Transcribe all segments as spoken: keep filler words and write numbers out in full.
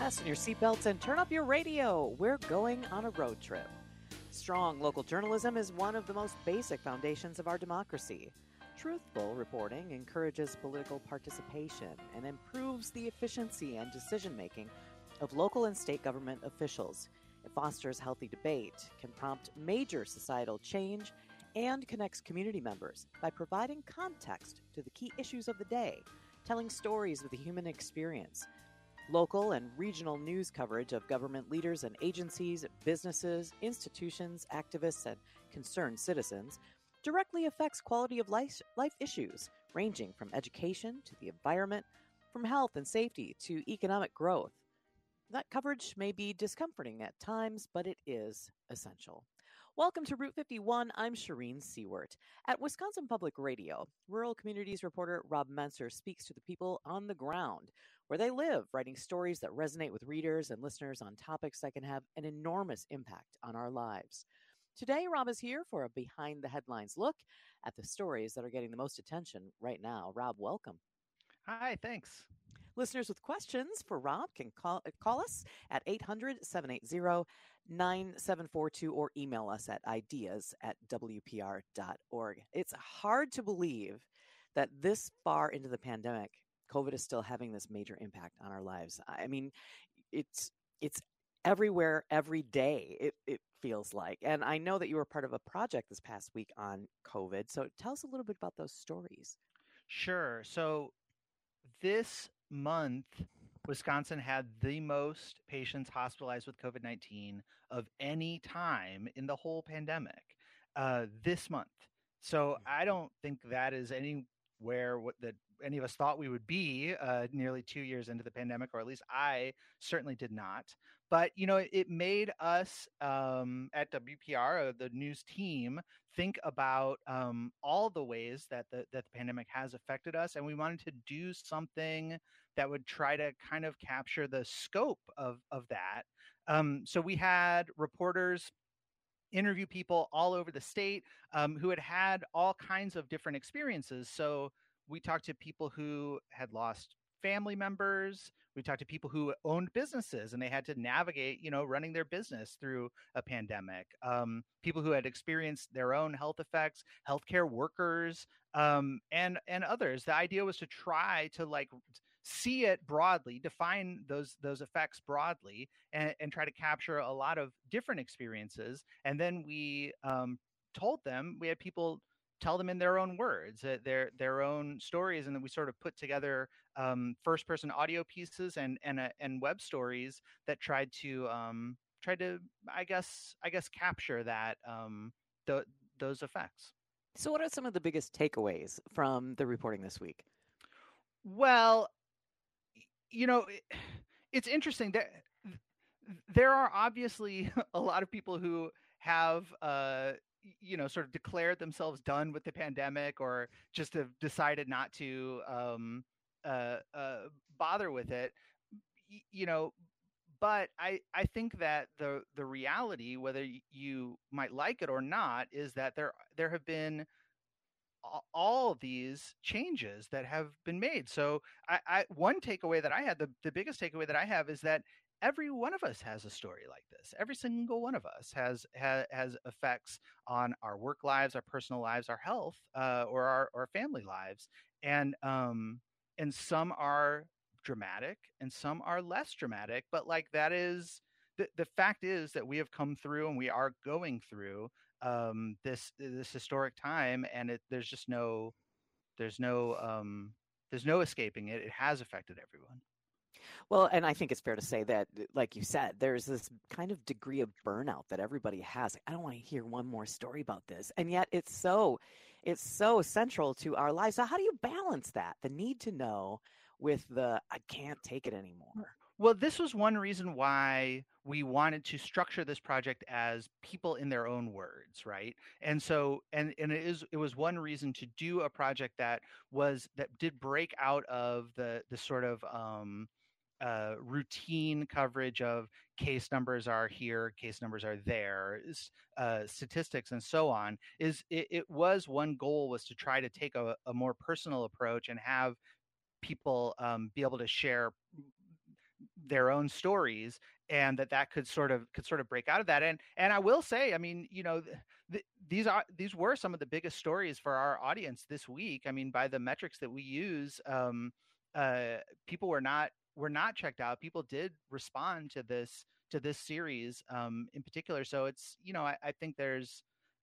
Fasten your seatbelts and turn up your radio. We're going on a road trip. Strong local journalism is one of the most basic foundations of our democracy. Truthful reporting encourages political participation and improves the efficiency and decision making of local and state government officials. It fosters healthy debate, can prompt major societal change, and connects community members by providing context to the key issues of the day, telling stories of the human experience. Local and regional news coverage of government leaders and agencies, businesses, institutions, activists, and concerned citizens directly affects quality of life, life issues, ranging from education to the environment, from health and safety to economic growth. That coverage may be discomforting at times, but it is essential. Welcome to Route fifty-one. I'm Shireen Seward. At Wisconsin Public Radio, Rural Communities reporter Rob Menser speaks to the people on the ground where they live, writing stories that resonate with readers and listeners on topics that can have an enormous impact on our lives. Today, Rob is here for a behind the headlines look at the stories that are getting the most attention right now. Rob, welcome. Hi, thanks. Listeners with questions for Rob can call, call us at eight hundred, seven eight zero, nine seven four two or email us at ideas at w p r dot org. It's hard to believe that this far into the pandemic, COVID is still having this major impact on our lives. I mean, it's it's everywhere, every day, it, it feels like. And I know that you were part of a project this past week on COVID. So tell us a little bit about those stories. Sure. So this month, Wisconsin had the most patients hospitalized with COVID nineteen of any time in the whole pandemic uh, this month. So I don't think that is anywhere what that any of us thought we would be uh, nearly two years into the pandemic, or at least I certainly did not. But, you know, it, it made us um, at W P R, uh, the news team, think about um, all the ways that the, that the pandemic has affected us. And we wanted to do something that would try to kind of capture the scope of, of that. Um, so we had reporters interview people all over the state um, who had had all kinds of different experiences. So we talked to people who had lost family members. We talked to people who owned businesses and they had to navigate, you know, running their business through a pandemic. Um, people who had experienced their own health effects, healthcare workers, um, and and others. The idea was to try to like see it broadly, define those those effects broadly, and, and try to capture a lot of different experiences. And then we um, told them, we had people tell them in their own words, uh, their their own stories, and then we sort of put together um, first person audio pieces and and uh, and web stories that tried to um, tried to I guess I guess capture that um, the, those effects. So, what are some of the biggest takeaways from the reporting this week? Well, you know, it, it's interesting that there are obviously a lot of people who have uh, you know, sort of declared themselves done with the pandemic or just have decided not to um, uh, uh, bother with it, y- you know, but I, I think that the the reality, whether you might like it or not, is that there there have been all of these changes that have been made. So I, I one takeaway that I had, the, the biggest takeaway that I have is that every one of us has a story like this. Every single one of us has has, has effects on our work lives, our personal lives, our health, uh, or our, our family lives. And um, and some are dramatic and some are less dramatic. But like that is the, the fact is that we have come through and we are going through um, this this historic time, and it, there's just no there's no um, there's no escaping it. It has affected everyone. Well, and I think it's fair to say that, like you said, there's this kind of degree of burnout that everybody has. I don't want to hear one more story about this. And yet it's so, it's so central to our lives. So how do you balance that? The need to know with the, I can't take it anymore. Well, this was one reason why we wanted to structure this project as people in their own words, right? And so, and and it is it was one reason to do a project that was that did break out of the the sort of um, uh, routine coverage of case numbers are here, case numbers are there, uh, statistics, and so on. Is it, it was one goal was to try to take a, a more personal approach and have people um, be able to share their own stories, and that that could sort of could sort of break out of that. And and I will say, I mean, you know, th- these are these were some of the biggest stories for our audience this week. I mean, by the metrics that we use, um, uh, people were not were not checked out. People did respond to this to this series um, in particular. So it's, you know, I, I think there's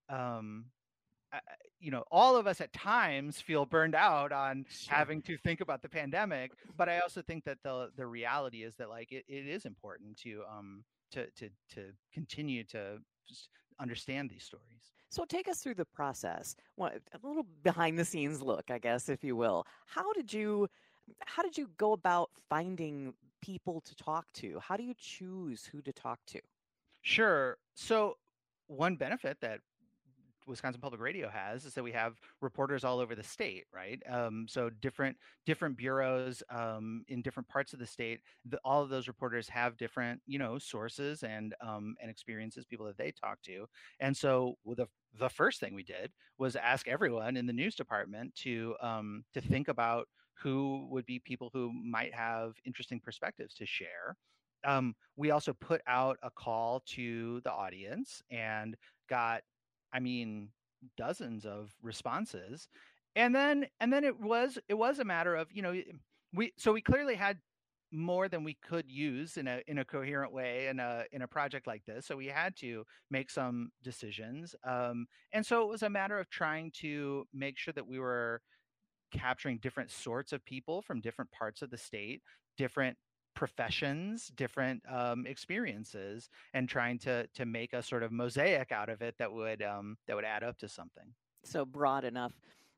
um, I, you know, all of us at times feel burned out on Sure. having to think about the pandemic, but I also think that the the reality is that like it, it is important to um to to to continue to just understand these stories. So take us through the process. What, a little behind the scenes look, I guess, if you will. How did you how did you go about finding people to talk to? How do you choose who to talk to? Sure. So one benefit that Wisconsin Public Radio has is that we have reporters all over the state, right? Um, so different different bureaus um, in different parts of the state. The, all of those reporters have different, you know, sources and um, and experiences, people that they talk to. And so the the first thing we did was ask everyone in the news department to um, to think about who would be people who might have interesting perspectives to share. Um, we also put out a call to the audience and got, I mean, dozens of responses. And then and then it was it was a matter of, you know, we so we clearly had more than we could use in a in a coherent way in a in a project like this. So we had to make some decisions. Um, and so it was a matter of trying to make sure that we were capturing different sorts of people from different parts of the state, different professions, different um, experiences, and trying to to make a sort of mosaic out of it that would um, that would add up to something. So broad enough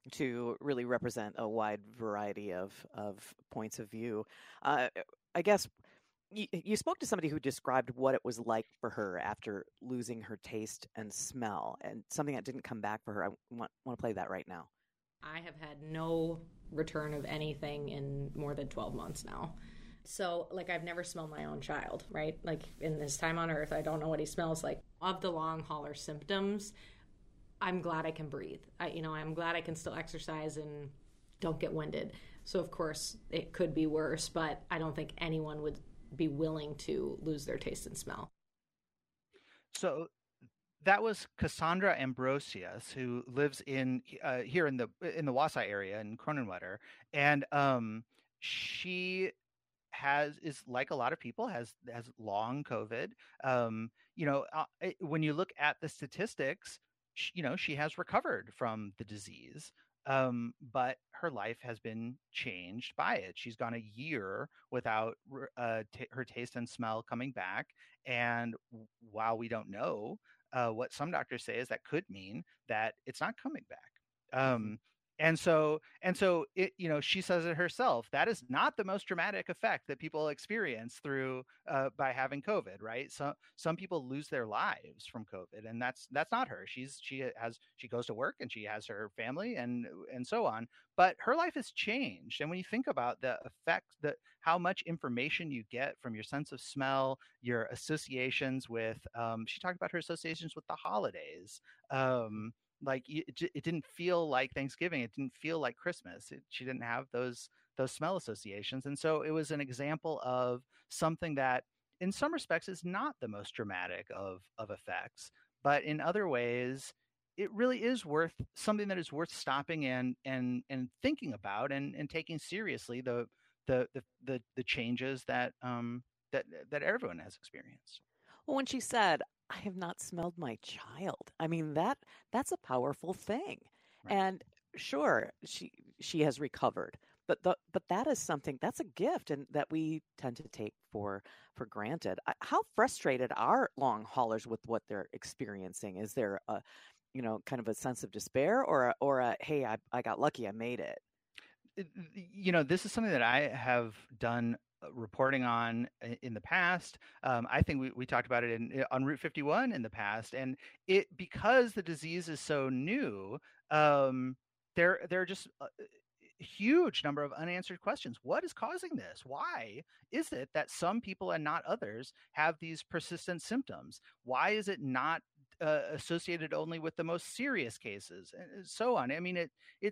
to really represent a wide variety of of points of view. Uh, I guess you, you spoke to somebody who described what it was like for her after losing her taste and smell, and something that didn't come back for her. I want want to play that right now. I have had no return of anything in more than twelve months now. So, like, I've never smelled my own child, right? Like, in this time on earth, I don't know what he smells like. Of the long hauler symptoms, I'm glad I can breathe. I, you know, I'm glad I can still exercise and don't get winded. So, of course, it could be worse, but I don't think anyone would be willing to lose their taste and smell. So that was Cassandra Ambrosius, who lives in uh, here in the in the Wausau area in Kronenwetter, and um, she has is like a lot of people has has long COVID. Um, you know, uh, it, when you look at the statistics, she, you know, she has recovered from the disease, um, but her life has been changed by it. She's gone a year without uh, t- her taste and smell coming back, and while we don't know. Uh, what some doctors say is that could mean that it's not coming back. Um, mm-hmm. And so, and so, it, you know, she says it herself. That is not the most dramatic effect that people experience through uh, by having COVID, right? So, some people lose their lives from COVID, and that's that's not her. She's she has she goes to work and she has her family and and so on. But her life has changed, and when you think about the effect that how much information you get from your sense of smell, your associations with, um, she talked about her associations with the holidays. Um, like it, it didn't feel like Thanksgiving. It didn't feel like Christmas. It, she didn't have those those smell associations. And so it was an example of something that in some respects is not the most dramatic of, of effects, but in other ways, it really is worth something that is worth stopping and and and thinking about and, and taking seriously the the the the, the changes that um that that everyone has experienced. Well, when she said, I have not smelled my child, I mean, that that's a powerful thing. Right. And sure, she she has recovered, but the, but that is something, that's a gift and that we tend to take for for granted. How frustrated are long haulers with what they're experiencing? Is there a, you know, kind of a sense of despair or a, or a, hey, I, I got lucky, I made it? You know, this is something that I have done reporting on in the past. Um, I think we, we talked about it in, on Route fifty-one in the past, and it because the disease is so new, um, there there are just a huge number of unanswered questions. What is causing this? Why is it that some people and not others have these persistent symptoms? Why is it not uh, associated only with the most serious cases, and so on? I mean, it it's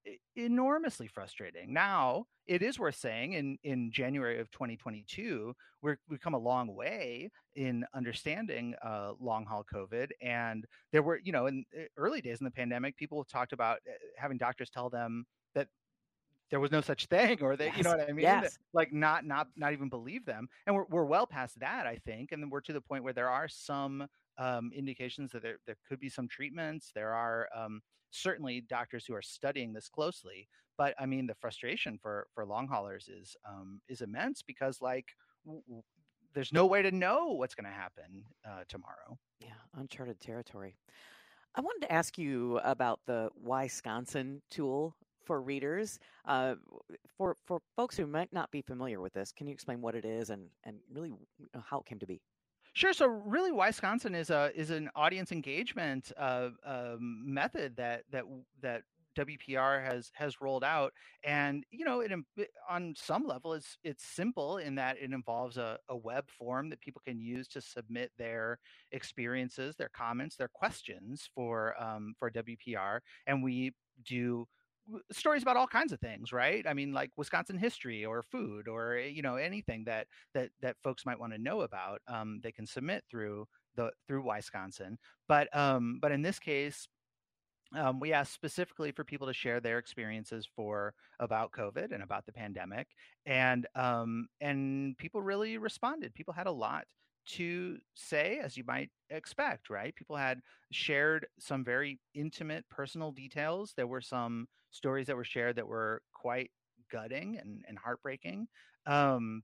enormously frustrating. Now, it is worth saying in, in January of twenty twenty-two, we're, we've come a long way in understanding uh, long haul COVID. And there were, you know, in early days in the pandemic, people talked about having doctors tell them that there was no such thing, or that, Yes. you know what I mean? Yes. That, like not, not, not even believe them. And we're, we're well past that, I think. And then we're to the point where there are some um, indications that there, there could be some treatments. There are um, certainly doctors who are studying this closely, but I mean, the frustration for, for long haulers is, um, is immense because like, w- w- there's no way to know what's going to happen uh, tomorrow. Yeah. Uncharted territory. I wanted to ask you about the Wisconsin tool for readers. Uh, for for folks who might not be familiar with this, can you explain what it is and, and really how it came to be? Sure. So really, Wisconsin is a is an audience engagement uh, um, method that that that W P R has has rolled out, and you know, it, it on some level it's it's simple in that it involves a, a web form that people can use to submit their experiences, their comments, their questions for um, for W P R, and we do stories about all kinds of things, right? I mean, like Wisconsin history or food or, you know, anything that that that folks might want to know about, um, they can submit through the through Wisconsin. But um, but in this case, um, we asked specifically for people to share their experiences for about COVID and about the pandemic, and um, and people really responded. People had a lot to say, as you might expect, right? People had shared some very intimate personal details. There were some stories that were shared that were quite gutting and, and heartbreaking. Um,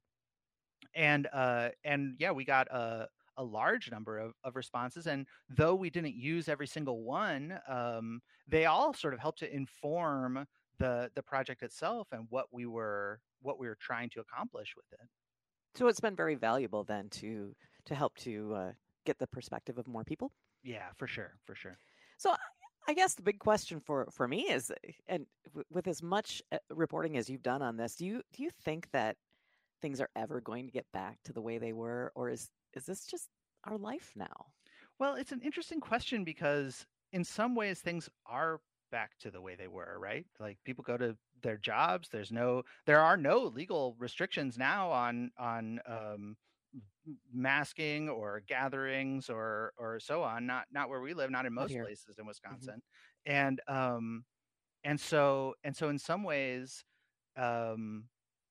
and uh, and yeah, we got a, a large number of, of responses. And though we didn't use every single one, um, they all sort of helped to inform the the project itself and what we were what we were trying to accomplish with it. So it's been very valuable then to to help to uh, get the perspective of more people. Yeah, for sure, for sure. So I guess the big question for, for me is, and w- with as much reporting as you've done on this, do you do you think that things are ever going to get back to the way they were, or is is this just our life now? Well, it's an interesting question because in some ways things are back to the way they were, right? Like people go to their jobs. There's no, there are no legal restrictions now on on um, masking or gatherings or or so on. Not not where we live. Not in most here. places in Wisconsin. Mm-hmm. And um, and so and so in some ways, um,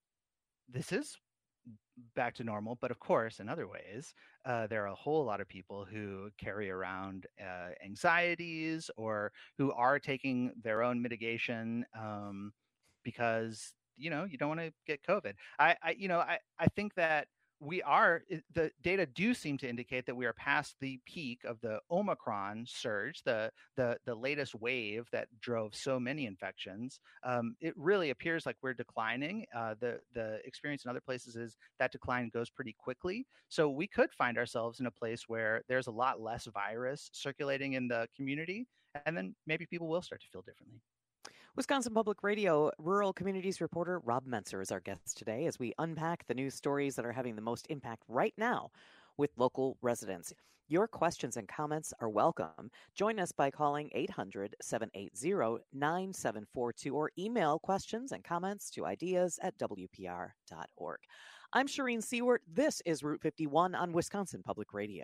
this is back to normal. But of course, in other ways, uh, there are a whole lot of people who carry around uh, anxieties or who are taking their own mitigation um, because, you know, you don't want to get COVID. I, I you know, I, I think that we are, the data do seem to indicate that we are past the peak of the Omicron surge, the the the latest wave that drove so many infections. Um, it really appears like we're declining. Uh, the the experience in other places is that decline goes pretty quickly. So we could find ourselves in a place where there's a lot less virus circulating in the community, and then maybe people will start to feel differently. Wisconsin Public Radio Rural Communities reporter Rob Mentzer is our guest today as we unpack the news stories that are having the most impact right now with local residents. Your questions and comments are welcome. Join us by calling eight hundred, seven eight zero, nine seven four two or email questions and comments to ideas at w p r dot org. I'm Shireen Seward. This is Route fifty-one on Wisconsin Public Radio.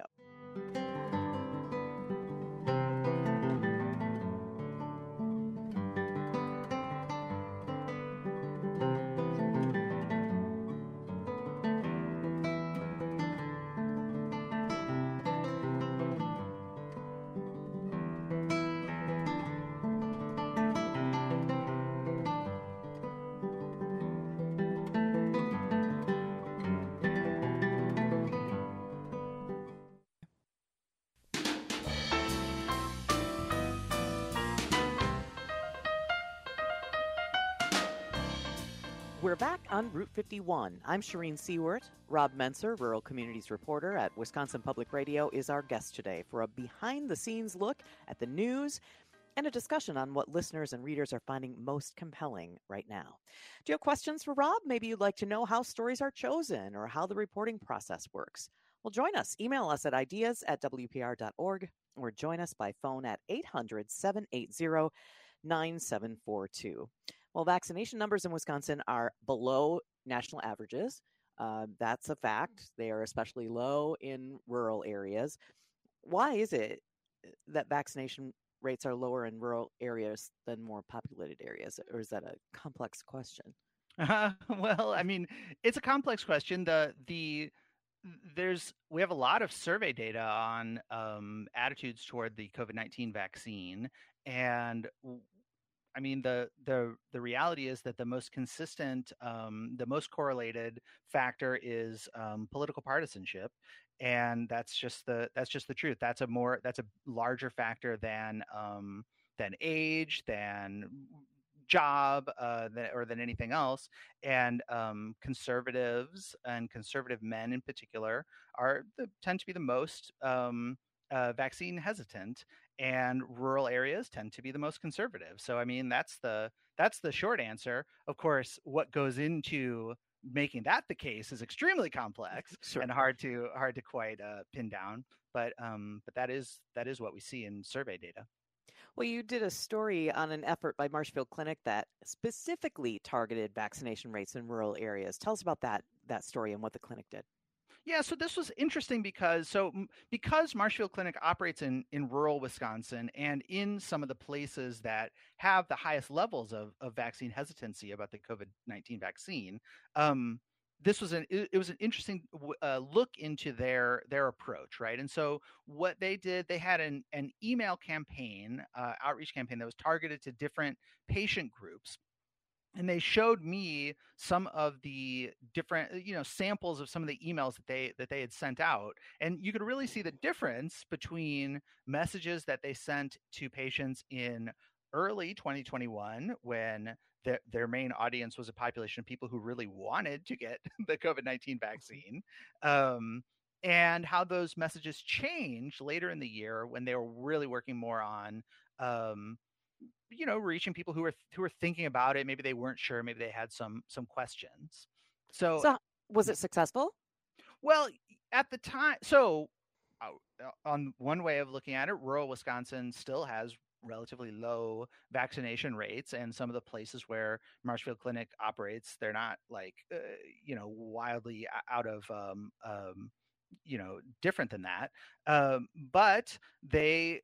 We're back on Route fifty-one. I'm Shireen Seward. Rob Mentzer, Rural Communities reporter at Wisconsin Public Radio, is our guest today for a behind-the-scenes look at the news and a discussion on what listeners and readers are finding most compelling right now. Do you have questions for Rob? Maybe you'd like to know how stories are chosen or how the reporting process works. Well, join us. Email us at ideas at w p r dot org or join us by phone at eight hundred, seven eight zero, nine seven four two. Well, vaccination numbers in Wisconsin are below national averages. Uh, that's a fact. They are especially low in rural areas. Why is it that vaccination rates are lower in rural areas than more populated areas, or is that a complex question? Uh, well, I mean, it's a complex question. The the there's we have a lot of survey data on um, attitudes toward the COVID nineteen vaccine, and I mean the the the reality is that the most consistent, um, the most correlated factor is um, political partisanship, and that's just the that's just the truth. That's a more that's a larger factor than um, than age, than job, uh, than, or than anything else. And um, conservatives and conservative men in particular are the, tend to be the most um, uh, vaccine hesitant, and rural areas tend to be the most conservative. So I mean, that's the that's the short answer. Of course, what goes into making that the case is extremely complex Sure. and hard to hard to quite uh, pin down. But um, but that is that is what we see in survey data. Well, you did a story on an effort by Marshfield Clinic that specifically targeted vaccination rates in rural areas. Tell us about that that story and what the clinic did. Yeah, so this was interesting because so because Marshfield Clinic operates in in rural Wisconsin and in some of the places that have the highest levels of, of vaccine hesitancy about the COVID nineteen vaccine. Um, this was an it, it was an interesting uh, look into their their approach, right? And so what they did, they had an an email campaign, uh, outreach campaign that was targeted to different patient groups. And they showed me some of the different, you know, samples of some of the emails that they that they had sent out, and you could really see the difference between messages that they sent to patients in early twenty twenty-one, when the, their main audience was a population of people who really wanted to get the COVID nineteen vaccine, um, and how those messages changed later in the year when they were really working more on um, you know, reaching people who are who are thinking about it. Maybe they weren't sure. Maybe they had some some questions. So, So, was it successful? well, at the time, so uh, on one way of looking at it, rural Wisconsin still has relatively low vaccination rates, and some of the places where Marshfield Clinic operates, they're not like uh, you know wildly out of um, um, you know different than that, um, but they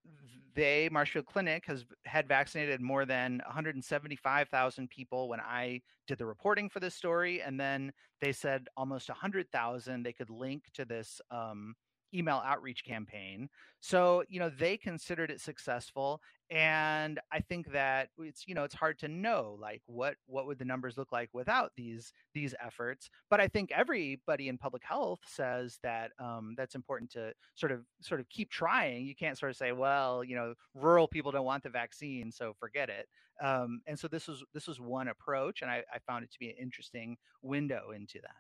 they Marshfield Clinic has had vaccinated more than one hundred seventy-five thousand people when I did the reporting for this story, and then they said almost one hundred thousand they could link to this um, email outreach campaign. So, you know, they considered it successful. And I think that it's, you know, it's hard to know like what what would the numbers look like without these these efforts. But I think everybody in public health says that um, that's important to sort of sort of keep trying. You can't sort of say, well, you know, rural people don't want the vaccine, so forget it. Um, and so this was this was one approach, and I, I found it to be an interesting window into that.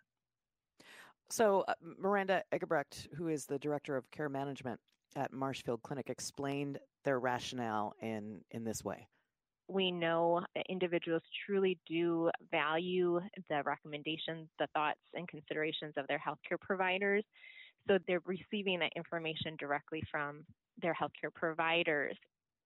So, uh, Miranda Egebrecht, who is the director of care management at Marshfield Clinic, explained their rationale in, in this way. We know individuals truly do value the recommendations, the thoughts, and considerations of their healthcare providers. So they're receiving that information directly from their healthcare providers.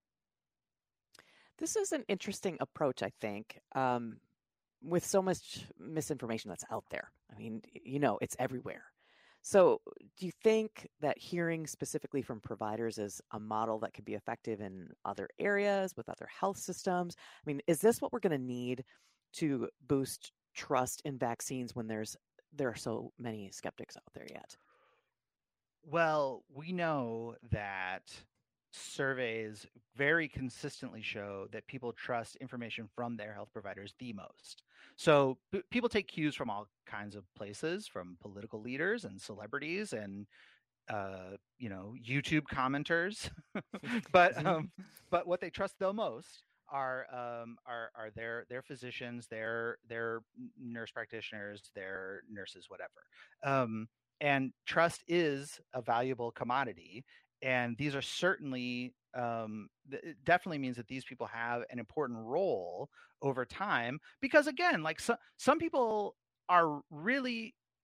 This is an interesting approach, I think. Um, with so much misinformation that's out there. I mean, you know, it's everywhere. So do you think that hearing specifically from providers is a model that could be effective in other areas with other health systems? I mean, is this what we're going to need to boost trust in vaccines when there's there are so many skeptics out there yet? Well, we know that surveys very consistently show that people trust information from their health providers the most. So p- people take cues from all kinds of places, from political leaders and celebrities and uh, you know YouTube commenters, but um, but what they trust the most are um, are are their their physicians, their their nurse practitioners, their nurses, whatever. Um, and trust is a valuable commodity. And these are certainly, um, it definitely means that these people have an important role over time. Because again, like so, some people are really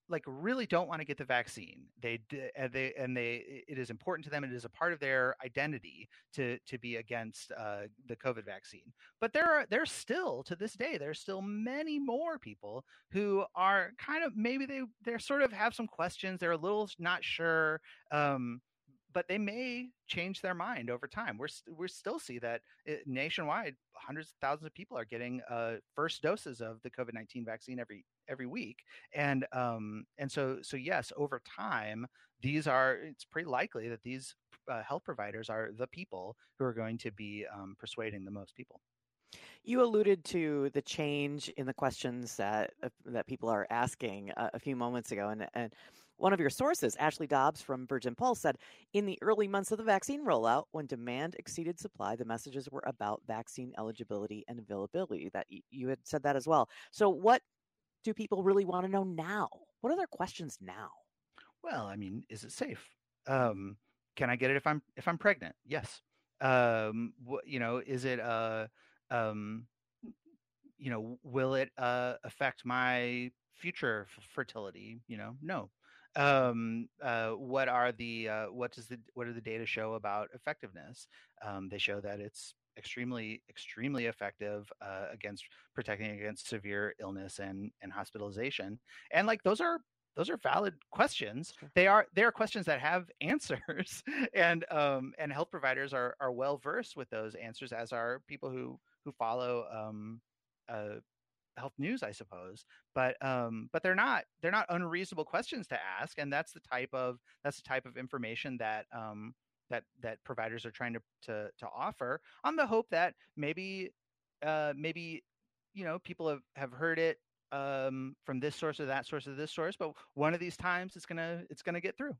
like really don't want to get the vaccine. They and they and they it is important to them. It is a part of their identity to to be against uh, the COVID vaccine. But there are there's still to this day there's still many more people who are kind of maybe they they're sort of have some questions. They're a little not sure. Um, but they may change their mind over time. We're we still see that it, nationwide, hundreds of thousands of people are getting uh, first doses of the COVID nineteen vaccine every every week, and um, and so so yes, over time, these are it's pretty likely that these uh, health providers are the people who are going to be um, persuading the most people. You alluded to the change in the questions that uh, that people are asking uh, a few moments ago, and and. One of your sources, Ashley Dobbs from Virgin Pulse, said, in the early months of the vaccine rollout, when demand exceeded supply, the messages were about vaccine eligibility and availability. That you had said that as well. So what do people really want to know now? What are their questions now? Well, I mean, is it safe? Um, can I get it if I'm if I'm pregnant? Yes. Um, wh- you know, is it uh, um, you know, will it uh, affect my future f- fertility? You know, no. Um, uh, what are the uh, what does the what do the data show about effectiveness? Um, they show that it's extremely extremely effective uh, against protecting against severe illness and and hospitalization. And like those are those are valid questions. Sure. They are they are questions that have answers, and um, and health providers are are well versed with those answers, as are people who who follow um, uh, health news, I suppose. But um, but they're not they're not unreasonable questions to ask, and that's the type of that's the type of information that um, that that providers are trying to to to offer, on the hope that maybe uh, maybe you know people have, have heard it um, from this source or that source or this source, but one of these times it's gonna it's gonna get through.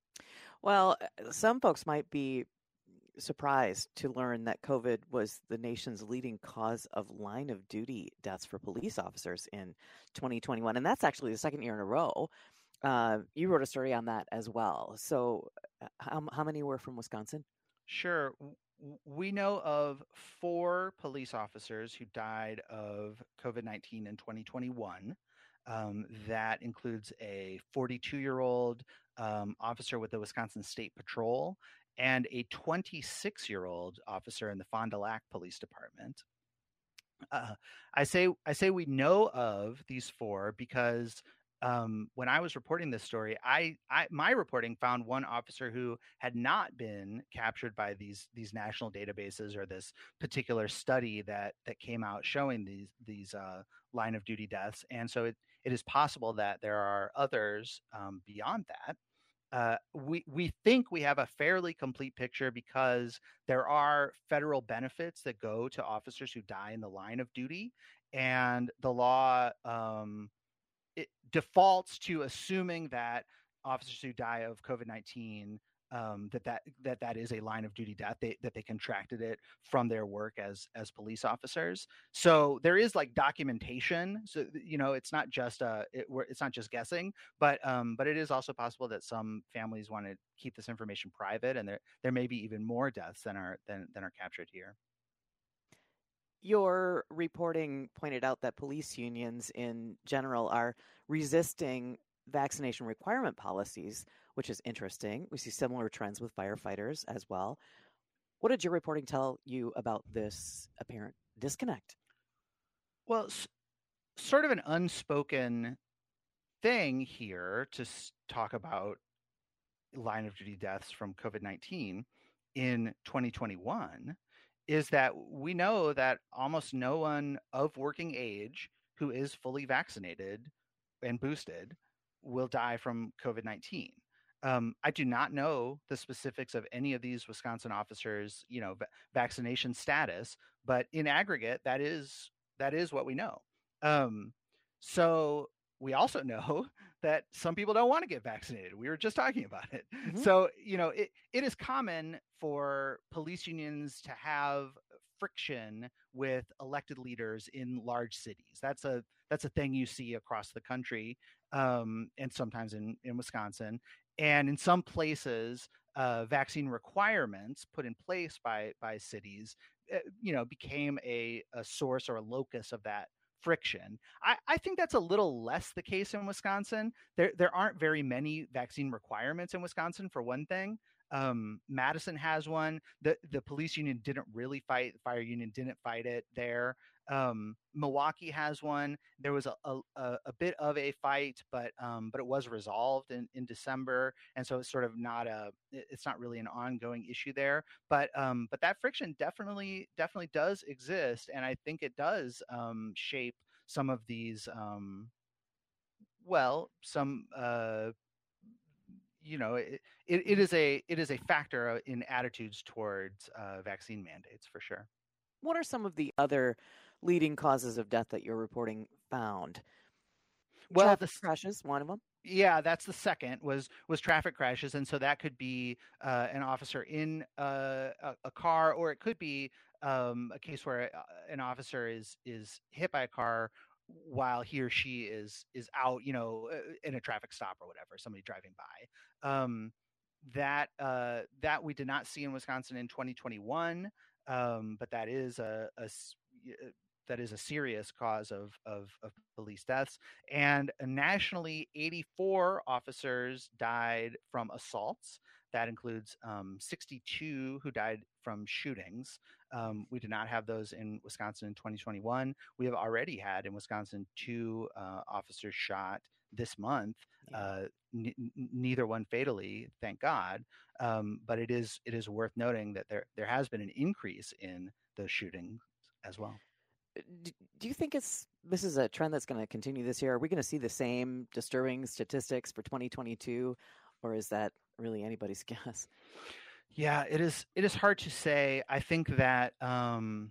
Well, some folks might be surprised to learn that COVID was the nation's leading cause of line of duty deaths for police officers in twenty twenty-one. And that's actually the second year in a row. Uh, you wrote a story on that as well. So how, how many were from Wisconsin? Sure. We know of four police officers who died of COVID nineteen in twenty twenty-one. Um, that includes a forty-two-year-old um, officer with the Wisconsin State Patrol and a twenty-six-year-old officer in the Fond du Lac Police Department. Uh, I say I say we know of these four because um, when I was reporting this story, I, I my reporting found one officer who had not been captured by these these national databases or this particular study that that came out showing these these uh, line of duty deaths, and so it it is possible that there are others um, beyond that. Uh, we we think we have a fairly complete picture because there are federal benefits that go to officers who die in the line of duty, and the law um, it defaults to assuming that officers who die of COVID nineteen um, that, that that that is a line of duty death, they, that they contracted it from their work as as police officers. So there is like documentation. So you know, it's not just uh, it, it's not just guessing, but um, but it is also possible that some families want to keep this information private, and there there may be even more deaths than are than than are captured here. Your reporting pointed out that police unions in general are resisting vaccination requirement policies, which is interesting. We see similar trends with firefighters as well. What did your reporting tell you about this apparent disconnect? Well, s- sort of an unspoken thing here to s- talk about line of duty deaths from COVID nineteen in twenty twenty-one is that we know that almost no one of working age who is fully vaccinated and boosted will die from COVID nineteen. Um, I do not know the specifics of any of these Wisconsin officers, you know, v- vaccination status, but in aggregate, that is that is what we know. Um, so we also know that some people don't want to get vaccinated. We were just talking about it. Mm-hmm. So, you know, it, it is common for police unions to have friction with elected leaders in large cities. That's a that's a thing you see across the country, um, and sometimes in, in Wisconsin. And in some places, uh, vaccine requirements put in place by by cities, uh, you know, became a, a source or a locus of that friction. I, I think that's a little less the case in Wisconsin. There there aren't very many vaccine requirements in Wisconsin, for one thing. Um, Madison has one. The the police union didn't really fight. The fire union didn't fight it there. Um, Milwaukee has one. There was a, a, a bit of a fight, but um, but it was resolved in, in December, and so it's sort of not a it's not really an ongoing issue there. But um, but that friction definitely definitely does exist, and I think it does um, shape some of these um, well some. Uh, you know, it, it, it is a it is a factor in attitudes towards uh, vaccine mandates for sure. What are some of the other leading causes of death that your reporting found? Well, Traffic the crashes, one of them. Yeah, that's the second was was traffic crashes, and so that could be uh, an officer in uh, a, a car, or it could be um, a case where an officer is is hit by a car while he or she is is out, you know, in a traffic stop or whatever, somebody driving by. Um, that uh, that we did not see in Wisconsin in twenty twenty-one, um, but that is a, a that is a serious cause of, of, of police deaths. And nationally, eighty-four officers died from assaults. That includes um, sixty-two who died from shootings. Um, we did not have those in Wisconsin in twenty twenty-one. We have already had in Wisconsin two uh, officers shot this month. Yeah. Uh, n- neither one fatally, thank God. Um, but it is it is worth noting that there there has been an increase in those shootings as well. Do you think it's this is a trend that's going to continue this year? Are we going to see the same disturbing statistics for twenty twenty-two, or is that really anybody's guess? Yeah, it is. It is hard to say. I think that um,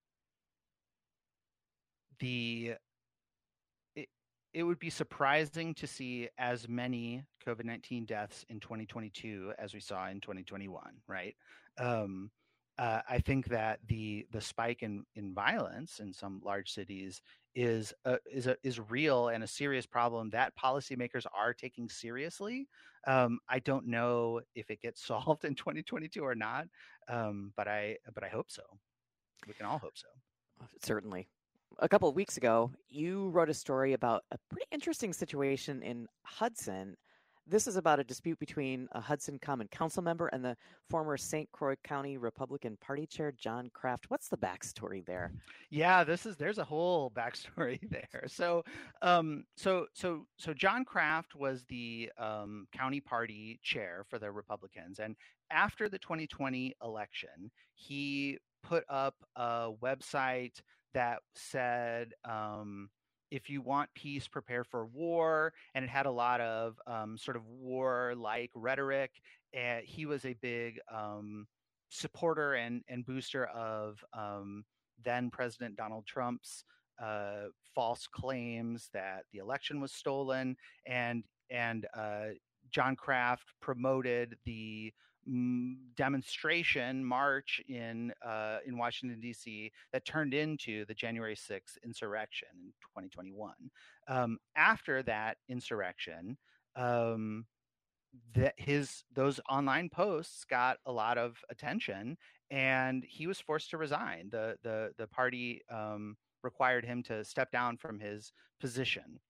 the it, it would be surprising to see as many COVID nineteen deaths in twenty twenty-two as we saw in twenty twenty-one. Right. Um, Uh, I think that the the spike in, in violence in some large cities is a, is a, is real and a serious problem that policymakers are taking seriously. Um, I don't know if it gets solved in twenty twenty-two or not, um, but I but I hope so. We can all hope so. Certainly. A couple of weeks ago, you wrote a story about a pretty interesting situation in Hudson. This is about a dispute between a Hudson Common Council member and the former Saint Croix County Republican Party Chair, John Kraft. What's the backstory there? Yeah, this is there's a whole backstory there. So, um, so, so, so John Kraft was the um, county party chair for the Republicans, and after the twenty twenty election, he put up a website that said, Um, if you want peace, prepare for war. And it had a lot of um, sort of war-like rhetoric. And he was a big um, supporter and, and booster of um, then President Donald Trump's uh, false claims that the election was stolen. And, and uh, John Kraft promoted the demonstration march in uh, in Washington, D C that turned into the January sixth insurrection in twenty twenty-one. Um, after that insurrection, um, that his those online posts got a lot of attention, and he was forced to resign. The the the party um, required him to step down from his position.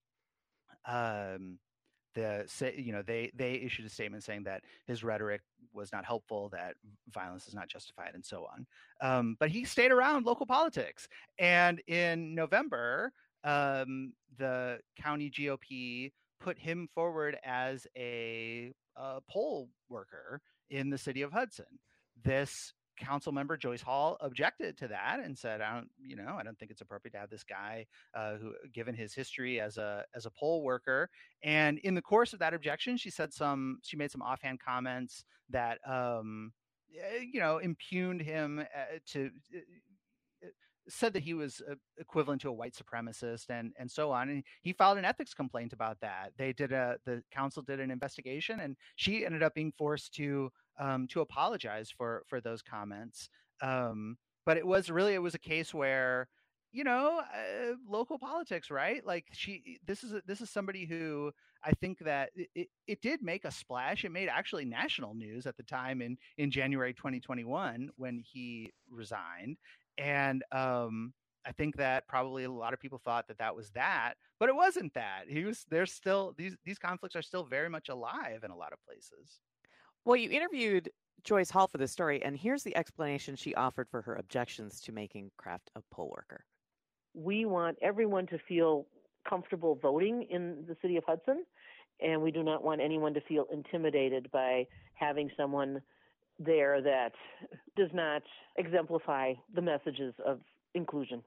Um, The you know they they issued a statement saying that his rhetoric was not helpful, that violence is not justified, and so on. Um, but he stayed around local politics, and in November, um, the county G O P put him forward as a, a poll worker in the city of Hudson. This council member Joyce Hall objected to that and said, I don't, you know, I don't think it's appropriate to have this guy uh, who, given his history as a as a poll worker. And in the course of that objection, she said some, she made some offhand comments that, um, you know, impugned him uh, to. Uh, said that he was uh, equivalent to a white supremacist and and so on, and he filed an ethics complaint about that. They did a the council did an investigation, and she ended up being forced to um, to apologize for for those comments. Um, but it was really it was a case where, you know, uh, local politics, right? Like she this is a, this is somebody who I think that it, it, it did make a splash. It made actually national news at the time in in January twenty twenty-one when he resigned. And um, I think that probably a lot of people thought that that was that, but it wasn't that. He was there's still these these conflicts are still very much alive in a lot of places. Well, you interviewed Joyce Hall for this story, and here's the explanation she offered for her objections to making Kraft a poll worker. We want everyone to feel comfortable voting in the city of Hudson, and we do not want anyone to feel intimidated by having someone there that does not exemplify the messages of inclusion.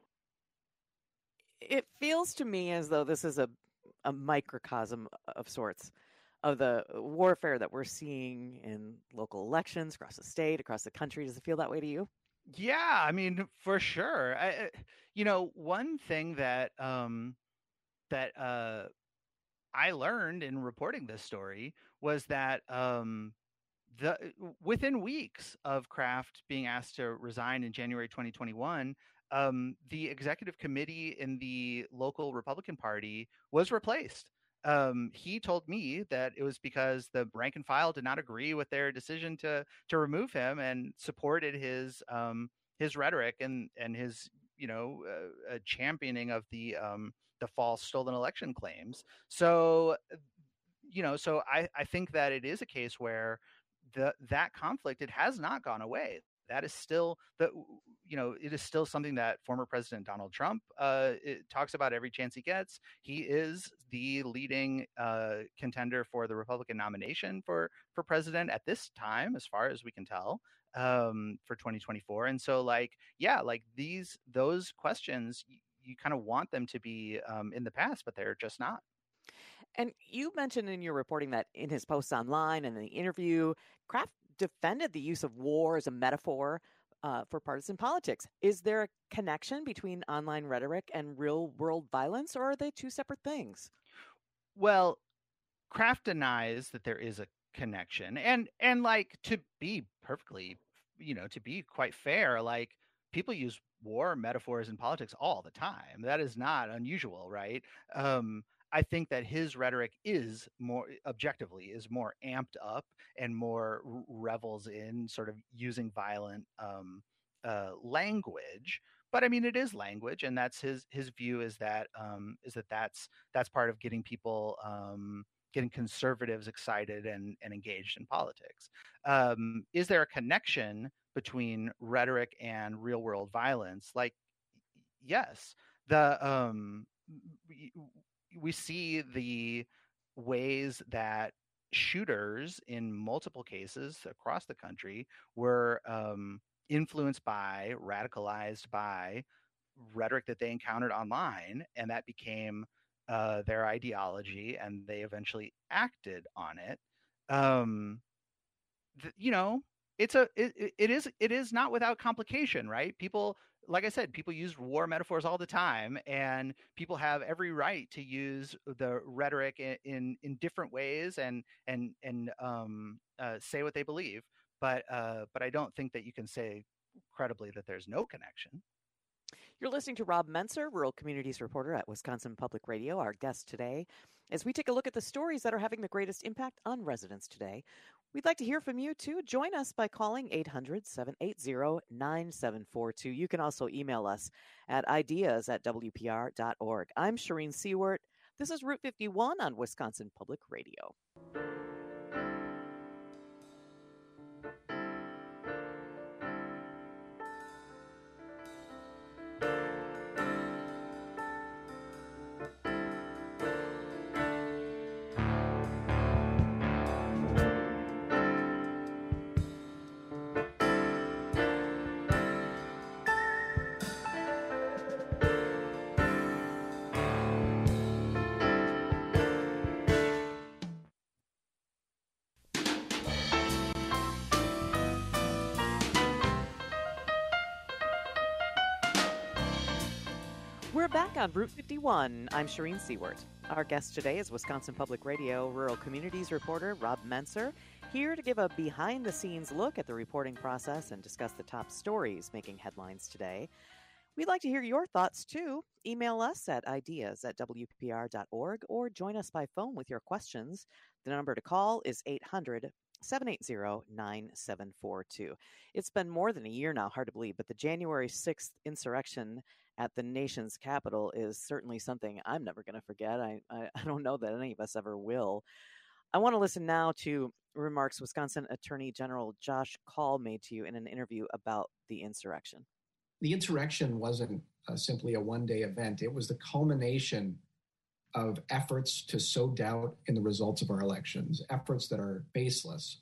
It feels to me as though this is a, a microcosm of sorts of the warfare that we're seeing in local elections across the state, across the country. Does it feel that way to you? Yeah, I mean, for sure. I, you know, one thing that um, that uh, I learned in reporting this story was that um, the within weeks of Kraft being asked to resign in January twenty twenty-one, um, the executive committee in the local Republican Party was replaced. Um, he told me that it was because the rank and file did not agree with their decision to to remove him and supported his um, his rhetoric and and his you know uh, uh, championing of the um, the false stolen election claims. So you know, so I I think that it is a case where the that conflict, it has not gone away. That is still the you know it is still something that former President Donald Trump uh, talks about every chance he gets. He is the leading uh, contender for the Republican nomination for for president at this time, as far as we can tell, um, for twenty twenty-four. And so, like, yeah, like these those questions, you, you kind of want them to be um, in the past, but they're just not. And you mentioned in your reporting that in his posts online and in the interview, Kraft defended the use of war as a metaphor uh, for partisan politics. Is there a connection between online rhetoric and real-world violence, or are they two separate things? Well, Kraft denies that there is a connection, and and like to be perfectly, you know, to be quite fair, like people use war metaphors in politics all the time. That is not unusual, right? Um, I think that his rhetoric is more objectively is more amped up and more r- revels in sort of using violent um, uh, language. But I mean, it is language, and that's his his view is that um, is that that's that's part of getting people um, getting conservatives excited and and engaged in politics. Um, is there a connection between rhetoric and real world violence? Like, yes, the um, we, we see the ways that shooters in multiple cases across the country were um, influenced by, radicalized by rhetoric that they encountered online, and that became uh, their ideology, and they eventually acted on it. Um, th- you know, it's a it, it is it is not without complication, right? People, like I said, people use war metaphors all the time, and people have every right to use the rhetoric in in, in different ways and and and um, uh, say what they believe. But uh, but I don't think that you can say credibly that there's no connection. You're listening to Rob Menser, Rural Communities Reporter at Wisconsin Public Radio, our guest today, as we take a look at the stories that are having the greatest impact on residents today. We'd like to hear from you, too. Join us by calling eight hundred, seven eight zero, nine seven four two. You can also email us at ideas at w p r dot org. I'm Shireen Seward. This is Route fifty-one on Wisconsin Public Radio. We're back on Route fifty-one. I'm Shireen Seward. Our guest today is Wisconsin Public Radio Rural Communities reporter Rob Menser, here to give a behind-the-scenes look at the reporting process and discuss the top stories making headlines today. We'd like to hear your thoughts, too. Email us at ideas at w p r dot org or join us by phone with your questions. The number to call is eight hundred, seven eight zero, nine seven four two. It's been more than a year now, hard to believe, but the January sixth insurrection at the nation's capital is certainly something I'm never going to forget. I, I, I don't know that any of us ever will. I want to listen now to remarks Wisconsin Attorney General Josh Kaul made to you in an interview about the insurrection. The insurrection wasn't uh, simply a one-day event. It was the culmination of efforts to sow doubt in the results of our elections, efforts that are baseless.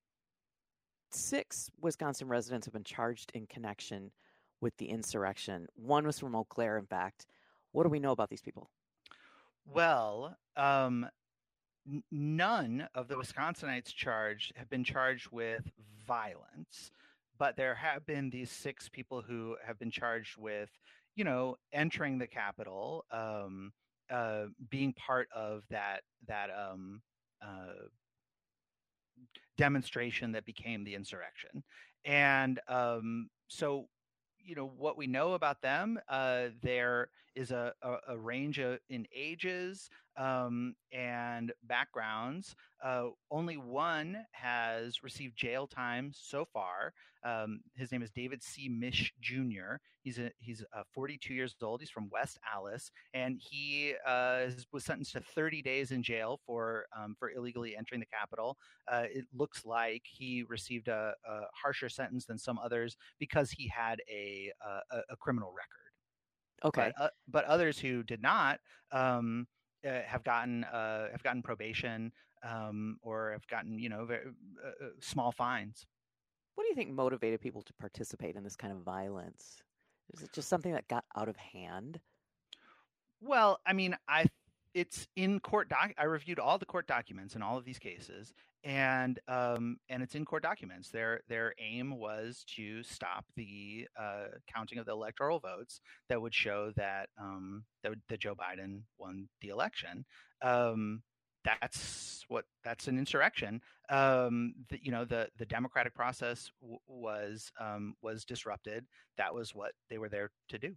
Six Wisconsin residents have been charged in connection with the insurrection. One was from Eau Claire, in fact. What do we know about these people? Well, um, n- none of the Wisconsinites charged have been charged with violence, but there have been these six people who have been charged with, you know, entering the Capitol, um, uh, being part of that that um, uh, demonstration that became the insurrection. And um, so, you know, what we know about them, uh, there is a, a, a range of, in ages um, and backgrounds. Uh, only one has received jail time so far. Um, his name is David C. Mish Junior He's a, he's uh, forty-two years old. He's from West Allis, and he uh, was sentenced to thirty days in jail for um, for illegally entering the Capitol. Uh, it looks like he received a, a harsher sentence than some others because he had a a, a criminal record. Okay, but, uh, but others who did not um, uh, have gotten uh, have gotten probation um, or have gotten you know very, uh, small fines. What do you think motivated people to participate in this kind of violence? Is it just something that got out of hand? Well, I mean, I it's in court doc. I reviewed all the court documents in all of these cases, and um, and it's in court documents. Their their aim was to stop the uh, counting of the electoral votes that would show that um, that, that Joe Biden won the election. Um, that's what that's an insurrection. Um, the, you know, the the democratic process w- was um, was disrupted. That was what they were there to do.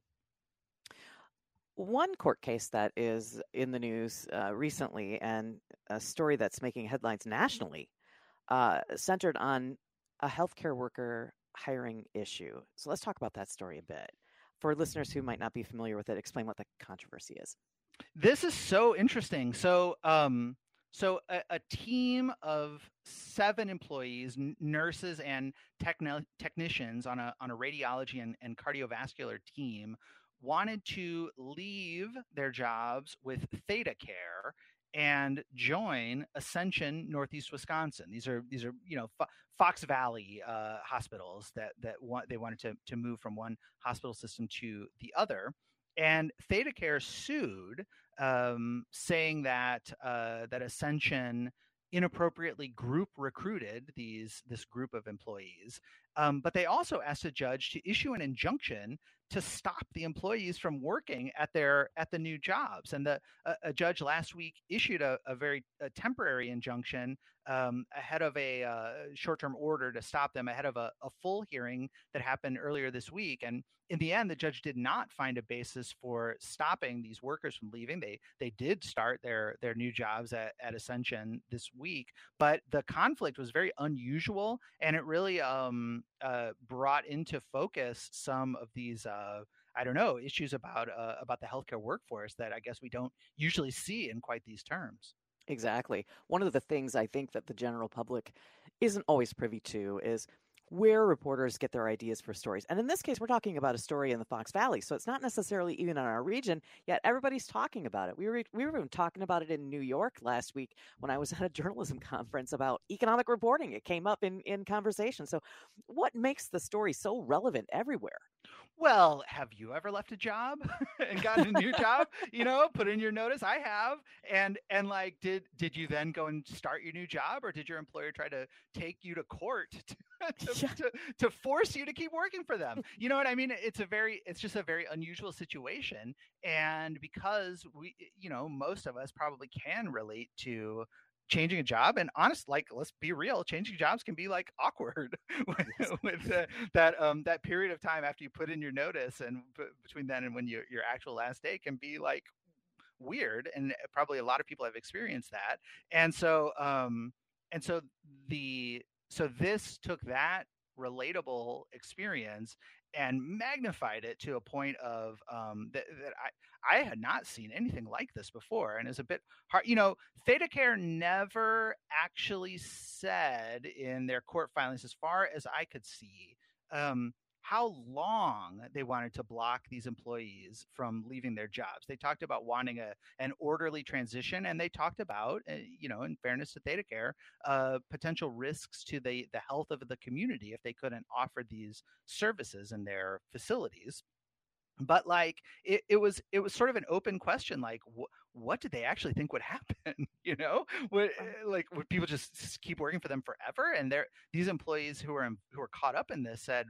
One court case that is in the news uh, recently, and a story that's making headlines nationally, uh, centered on a healthcare worker hiring issue. So let's talk about that story a bit. For listeners who might not be familiar with it, explain what the controversy is. This is so interesting. So, um, so a, a team of seven employees, n- nurses and techni- technicians on a on a radiology and, and cardiovascular team wanted to leave their jobs with ThedaCare and join Ascension Northeast Wisconsin. These are these are you know Fo- Fox Valley uh, hospitals that that want, they wanted to to move from one hospital system to the other. And ThedaCare sued, um, saying that uh, that Ascension inappropriately group recruited these this group of employees, um, but they also asked a judge to issue an injunction to stop the employees from working at their at the new jobs. And the a, a judge last week issued a, a very a temporary injunction um, ahead of a uh, short-term order to stop them ahead of a, a full hearing that happened earlier this week. And in the end, the judge did not find a basis for stopping these workers from leaving. They they did start their their new jobs at, at Ascension this week, but the conflict was very unusual, and it really um, uh, brought into focus some of these uh, I don't know issues about uh, about the healthcare workforce that I guess we don't usually see in quite these terms. Exactly. One of the things I think that the general public isn't always privy to is where reporters get their ideas for stories. And in this case, we're talking about a story in the Fox Valley, so it's not necessarily even in our region, yet everybody's talking about it. We were we were even talking about it in New York last week when I was at a journalism conference about economic reporting. It came up in, in conversation. So what makes the story so relevant everywhere? Well, have you ever left a job and gotten a new job? You know, put in your notice. I have. And and like, did did you then go and start your new job, or did your employer try to take you to court to to, Yeah. to, to force you to keep working for them? You know what I mean? It's a very it's just a very unusual situation. And because we, you know, most of us probably can relate to changing a job, and honest, like, let's be real, changing jobs can be like awkward with, Yes. with uh, that um that period of time after you put in your notice, and b- between then and when your your actual last day can be like weird, and probably a lot of people have experienced that. And so um and so the so this took that relatable experience and magnified it to a point of um, that, that I, I had not seen anything like this before. And it's a bit hard. You know, ThedaCare never actually said in their court filings, as far as I could see, um, how long they wanted to block these employees from leaving their jobs. They talked about wanting a an orderly transition, and they talked about, uh, you know, in fairness to ThedaCare, uh, potential risks to the, the health of the community if they couldn't offer these services in their facilities. But like it, it was it was sort of an open question, like wh- what did they actually think would happen? you know, would, like would people just keep working for them forever? And they're these employees who are who are caught up in this said,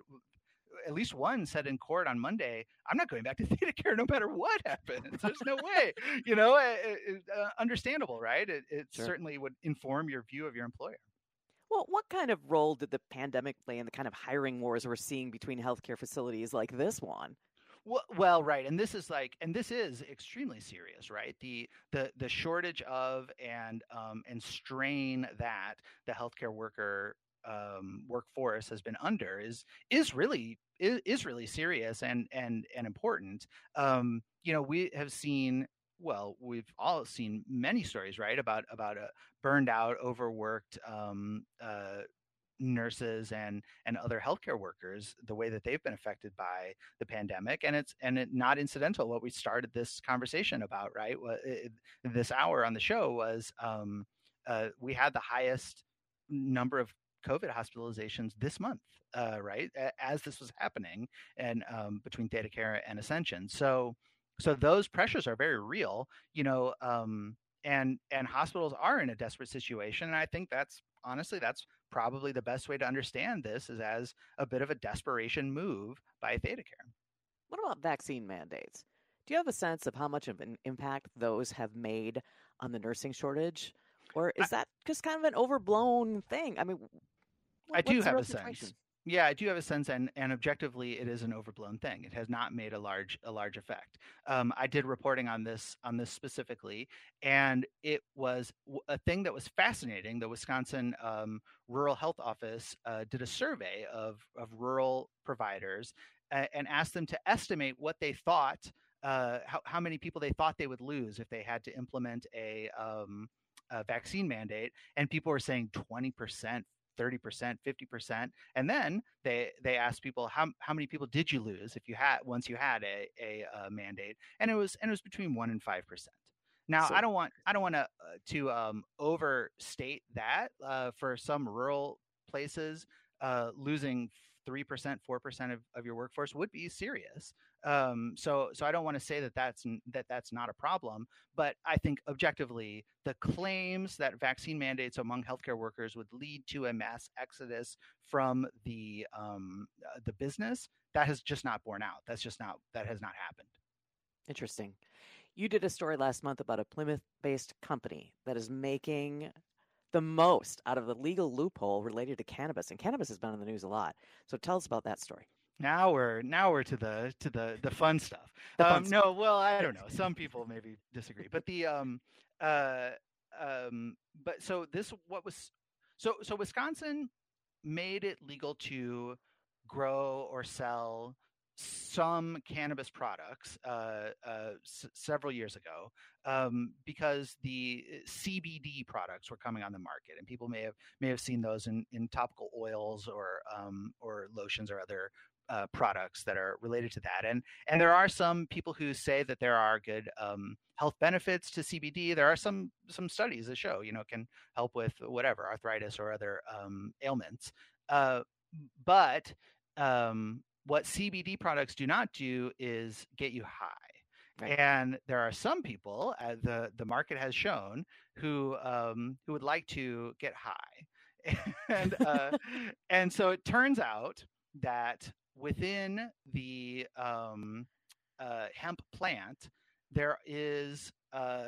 at least one said in court on Monday, I'm not going back to ThedaCare no matter what happens. There's no way, you know, it, it, uh, understandable, right? It, it sure. certainly would inform your view of your employer. Well, what kind of role did the pandemic play in the kind of hiring wars we're seeing between healthcare facilities like this one? Well, well, right, and this is like, and this is extremely serious, right? The the the shortage of and um, and strain that the healthcare worker um, workforce has been under is is really is, is really serious and and and important. Um, you know, we have seen. Well, we've all seen many stories, right, about about a burned out, overworked um, uh, nurses and and other healthcare workers, the way that they've been affected by the pandemic. And it's and it not incidental what we started this conversation about, right? What it, this hour on the show was um, uh, we had the highest number of COVID hospitalizations this month, uh, right, as this was happening, and um, between ThedaCare and Ascension. So, so those pressures are very real, you know, um, and and hospitals are in a desperate situation. And I think that's honestly that's probably the best way to understand this is as a bit of a desperation move by ThedaCare. What about vaccine mandates? Do you have a sense of how much of an impact those have made on the nursing shortage? Or is I, that just kind of an overblown thing? I mean, I do have a sense. Yeah, I do have a sense, and, and objectively, it is an overblown thing. It has not made a large a large effect. Um, I did reporting on this on this specifically, and it was a thing that was fascinating. The Wisconsin um, Rural Health Office uh, did a survey of of rural providers uh, and asked them to estimate what they thought, uh, how how many people they thought they would lose if they had to implement a, um, a vaccine mandate, and people were saying twenty percent. thirty percent, fifty percent. And then they they asked people, how how many people did you lose if you had once you had a, a, a mandate? And it was and it was between one and five percent. Now, so, I don't want I don't want to uh, to um, overstate that uh, for some rural places, uh, losing three percent, four percent of, of your workforce would be serious. Um, so, so I don't want to say that that's that that's not a problem, but I think objectively, the claims that vaccine mandates among healthcare workers would lead to a mass exodus from the um, uh, the business, that has just not borne out. That's just not that has not happened. Interesting. You did a story last month about a Plymouth-based company that is making the most out of the legal loophole related to cannabis, and cannabis has been in the news a lot. So tell us about that story. Now we're now we're to the to the the fun stuff. The fun um, stuff. No, well, I don't know. Some people maybe disagree, but the um uh um but so this what was so so Wisconsin made it legal to grow or sell some cannabis products uh, uh, s- several years ago um, because the C B D products were coming on the market, and people may have may have seen those in, in topical oils or um, or lotions or other uh, products that are related to that. And and there are some people who say that there are good um, health benefits to C B D. There are some some studies that show, you know, it can help with whatever arthritis or other um, ailments. Uh, but um, what C B D products do not do is get you high. Right. And there are some people, uh, the the market has shown, who um, who would like to get high, and uh, and so it turns out that within the um, uh, hemp plant there is uh,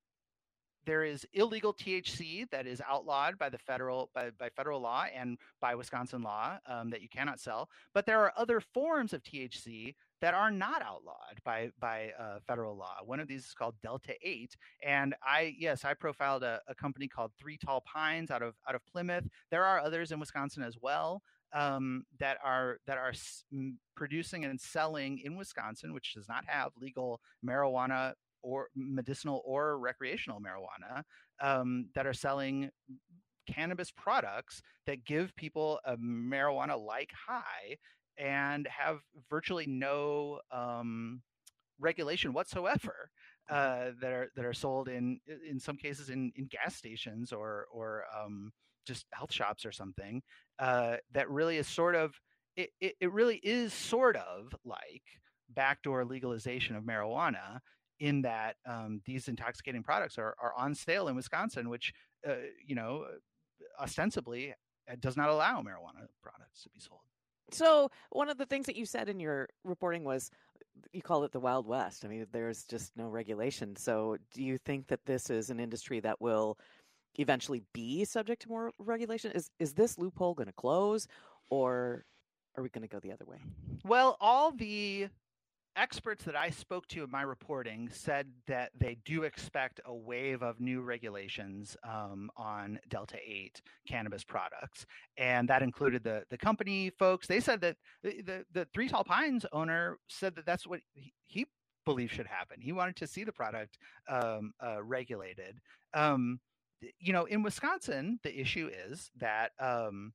there is illegal T H C that is outlawed by the federal by, by federal law and by Wisconsin law um, that you cannot sell. But there are other forms of T H C that are not outlawed by by uh, federal law. One of these is called Delta eight, and I yes I profiled a, a company called Three Tall Pines out of out of Plymouth. There are others in Wisconsin as well. um, that are that are s- producing and selling in Wisconsin, which does not have legal marijuana or medicinal or recreational marijuana, um, that are selling cannabis products that give people a marijuana-like high and have virtually no um, regulation whatsoever. Uh, that are that are sold in in some cases in, in gas stations or or um, just health shops or something. Uh, that really is sort of it, it, it really is sort of like backdoor legalization of marijuana, in that um, these intoxicating products are, are on sale in Wisconsin, which uh, you know ostensibly does not allow marijuana products to be sold. So one of the things that you said in your reporting was you call it the Wild West. I mean, there's just no regulation. So do you think that this is an industry that will eventually be subject to more regulation? Is is this loophole going to close, or are we going to go the other way? Well, all the experts that I spoke to in my reporting said that they do expect a wave of new regulations um, on Delta eight cannabis products. And that included the, the company folks. They said that the, the, the Three Tall Pines owner said that that's what he, he believed should happen. He wanted to see the product um, uh, regulated. Um, you know, in Wisconsin, the issue is that um,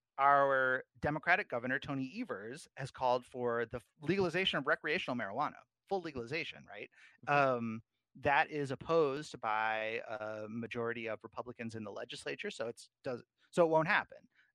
our Democratic governor, Tony Evers, has called for the legalization of recreational marijuana, full legalization, right? Mm-hmm. Um, that is opposed by a majority of Republicans in the legislature, so it's does so it won't happen.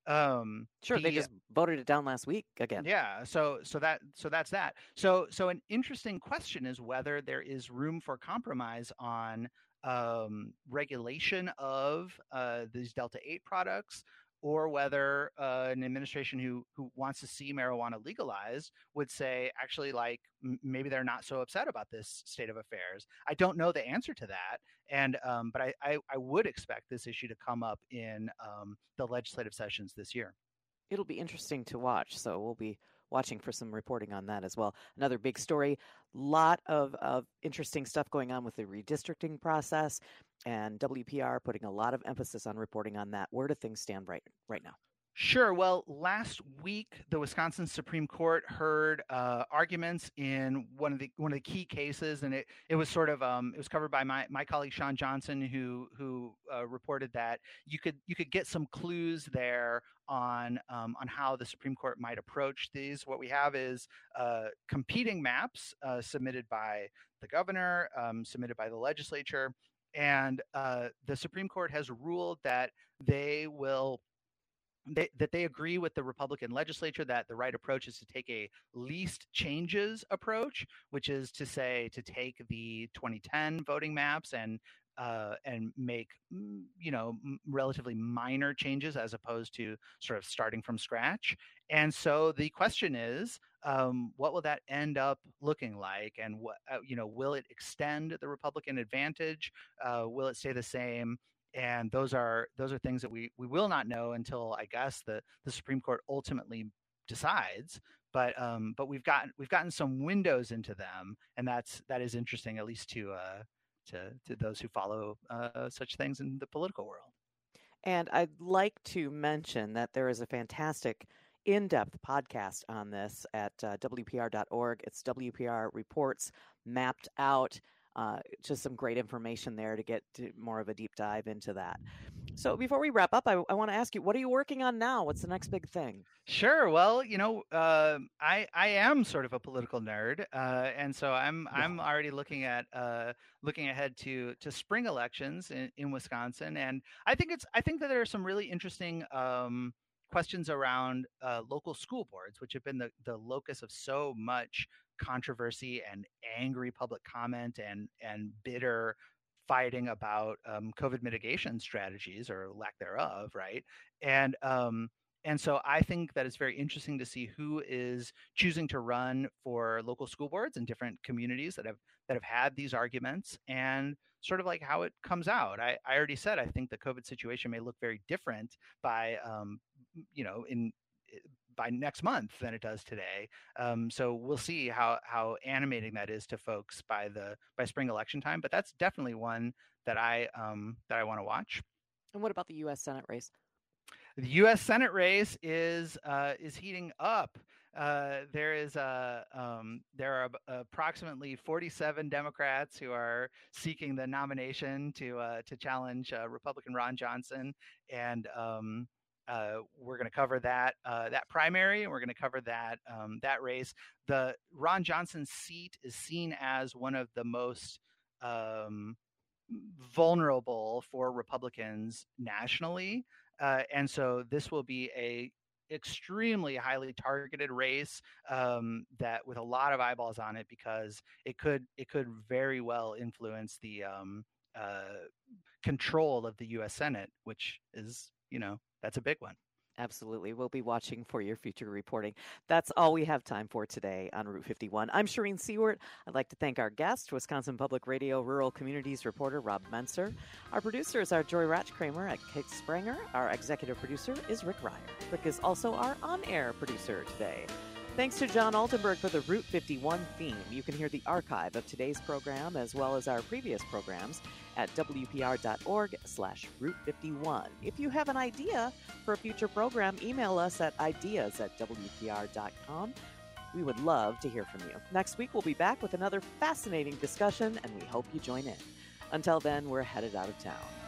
Um, sure, the, they just voted it down last week again. Yeah, so so that so that's that. So so an interesting question is whether there is room for compromise on um, regulation of uh, these Delta eight products, or whether uh, an administration who who wants to see marijuana legalized would say, actually, like m- maybe they're not so upset about this state of affairs. I don't know the answer to that, and um, but I, I I would expect this issue to come up in um, the legislative sessions this year. It'll be interesting to watch, so we'll be watching for some reporting on that as well. Another big story, lot of, of interesting stuff going on with the redistricting process, and W P R putting a lot of emphasis on reporting on that. Where do things stand right right now? Sure. Well, last week the Wisconsin Supreme Court heard uh, arguments in one of the one of the key cases, and it, it was sort of um, it was covered by my, my colleague Sean Johnson, who who uh, reported that you could you could get some clues there on um, on how the Supreme Court might approach these. What we have is uh, competing maps uh, submitted by the governor, um, submitted by the legislature, and uh, the Supreme Court has ruled that they will. They, that they agree with the Republican legislature that the right approach is to take a least changes approach, which is to say to take the twenty ten voting maps and uh, and make you know relatively minor changes as opposed to sort of starting from scratch. And so the question is, um, what will that end up looking like? And what uh, you know, will it extend the Republican advantage? Uh, will it stay the same? And those are those are things that we, we will not know until, I guess, the, the Supreme Court ultimately decides. But um, but we've gotten we've gotten some windows into them, and that's that is interesting, at least to uh, to to those who follow uh, such things in the political world. And I'd like to mention that there is a fantastic in-depth podcast on this at uh, W P R dot org. It's W P R Reports Mapped Out. Uh, just some great information there to get to more of a deep dive into that. So before we wrap up, I, I want to ask you, what are you working on now? What's the next big thing? Sure. Well, you know, uh, I I am sort of a political nerd, uh, and so I'm yeah. I'm already looking at uh, looking ahead to to spring elections in, in Wisconsin, and I think it's I think that there are some really interesting um, questions around uh, local school boards, which have been the the locus of so much controversy and angry public comment and and bitter fighting about um, COVID mitigation strategies or lack thereof, right? And um, and so I think that it's very interesting to see who is choosing to run for local school boards in different communities that have that have had these arguments, and sort of like how it comes out. I, I already said I think the COVID situation may look very different by um, you know in by next month than it does today. Um, so we'll see how how animating that is to folks by the by spring election time. But that's definitely one that I um, that I want to watch. And what about the U S Senate race? The U S Senate race is uh, is heating up. Uh, there is a um, there are approximately forty-seven Democrats who are seeking the nomination to uh, to challenge uh, Republican Ron Johnson, and um, uh, we're going to cover that uh, that primary, and we're going to cover that um, that race. The Ron Johnson seat is seen as one of the most um, vulnerable for Republicans nationally. Uh, and so this will be a extremely highly targeted race um, that with a lot of eyeballs on it, because it could it could very well influence the um, uh, control of the U S Senate, which is, you know, that's a big one. Absolutely. We'll be watching for your future reporting. That's all we have time for today on Route fifty-one. I'm Shireen Seward. I'd like to thank our guest, Wisconsin Public Radio Rural Communities reporter Rob Menser. Our producers are Joy Ratchkramer at Kate Spranger. Our executive producer is Rick Ryer. Rick is also our on-air producer today. Thanks to John Altenberg for the Route fifty-one theme. You can hear the archive of today's program as well as our previous programs at W P R dot org slash Route fifty-one. If you have an idea for a future program, email us at ideas at W P R dot com. We would love to hear from you. Next week, we'll be back with another fascinating discussion, and we hope you join in. Until then, we're headed out of town.